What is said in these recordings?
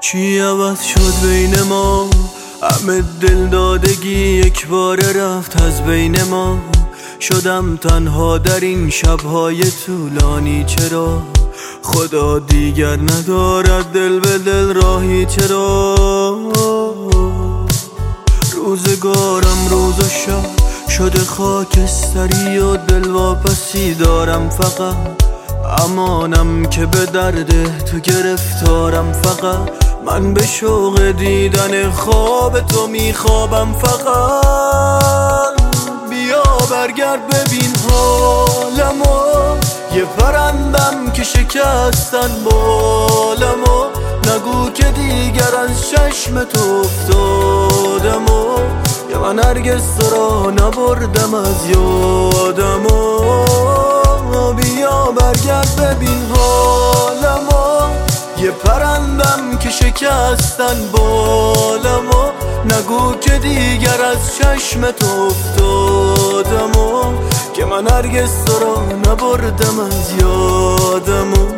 چی عوض شد بین ما؟ همه دل دادگی یک بار رفت از بین ما. شدم تنها در این شبهای طولانی، چرا خدا دیگر ندارد دل به دل راهی؟ چرا روزگارم روز و شب شده خاکستری و دل واپسی دارم، فقط امانم که به درد تو گرفتارم. فقط من به شوق دیدن خواب تو میخوابم. فقط بیا برگرد ببین حالمو، یه پرندم که شکستن بالمو. نگو که دیگر از چشم تو افتادمو، یا من هرگز تو را نبردم از یادمو. بیا برگرد ببین حالمو، یه پرندم که شکستن بالمو. نگو که دیگر از چشم تو افتادمو، که من هرگز تو را نبردم از یادمو.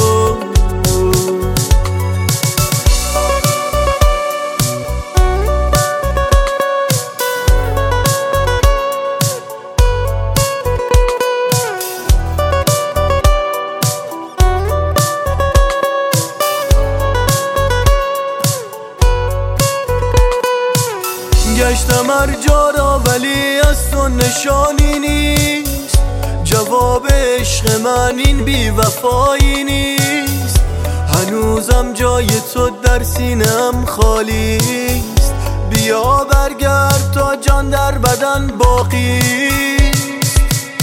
گشتم هر جا را ولی از تو نشانی نیست. جواب عشق من این بی وفایی نیست. هنوزم جای تو در سینه‌ام خالیست. بیا برگرد تا جان در بدن باقیست.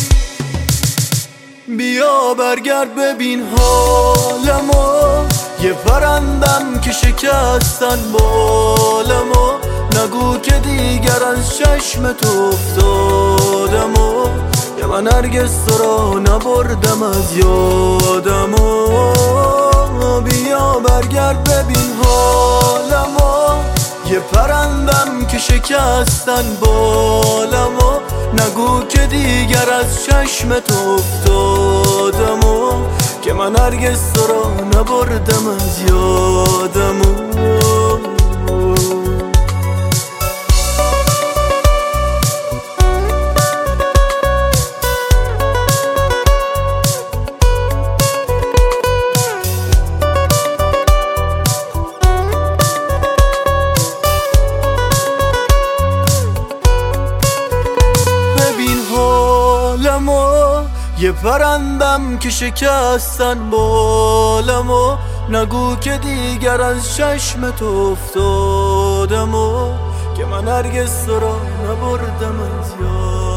بیا برگرد ببین حالمو، یه پرندم که شکستن بالمو. نگو که دیگر از چشم تو افتادمو، یا من هرگز تو را نبردم از یادمو. بیا برگرد ببین حالمو، یه پرندم که شکستن بالمو. نگو که دیگر از چشم تو افتادمو، که من هرگز تو را نبردم از یادمو. یه پرندم که شکستن بالمو. نگو که دیگر از چشم تو افتادمو، که من هرگز تو را نبردم از یاد.